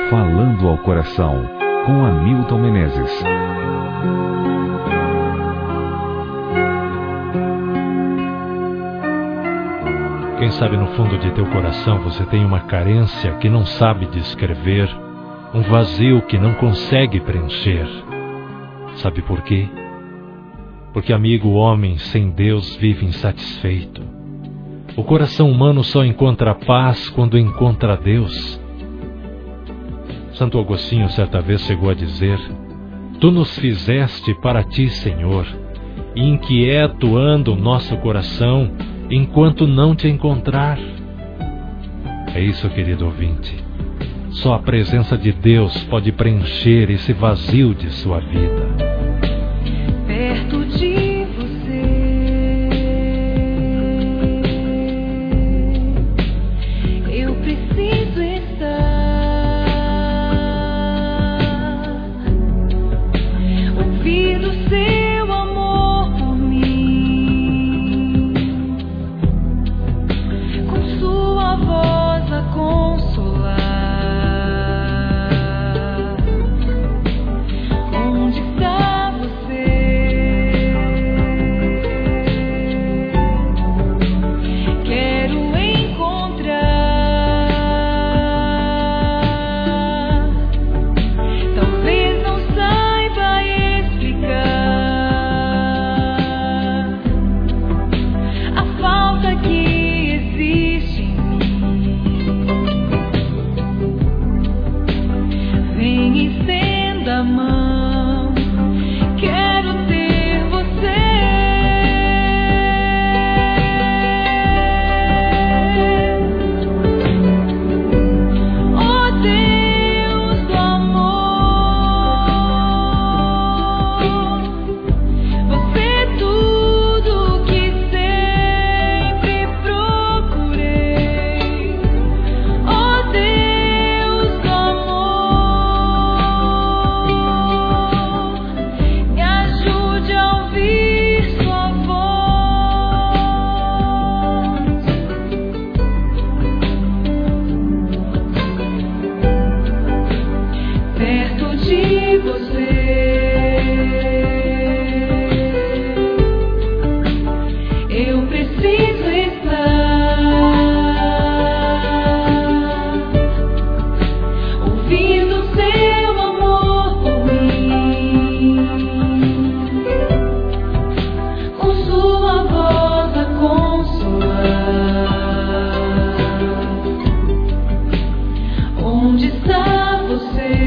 Falando ao Coração, com Hamilton Menezes. Quem sabe no fundo de teu coração você tem uma carência que não sabe descrever, um vazio que não consegue preencher. Sabe por quê? Porque, amigo, o homem sem Deus vive insatisfeito. O coração humano só encontra paz quando encontra Deus. Santo Agostinho certa vez chegou a dizer: Tu nos fizeste para ti, Senhor, e inquieto anda o nosso coração enquanto não te encontrar. É isso, querido ouvinte. Só a presença de Deus pode preencher esse vazio de sua vida. Perto de você, eu preciso estar. Ouvir o seu amor por mim, com sua voz a consolar. Onde está você? Quero encontrar. Talvez não saiba explicar a falta que existe em mim. Vem e estenda a mão. Quero ter você. Oh Deus do amor, você é tudo que sempre procurei. Oh Deus do amor, me ajude a ouvir sua voz. Perto de você, eu preciso estar. Ouvindo seu amor por mim, com sua voz a consolar. Onde está você?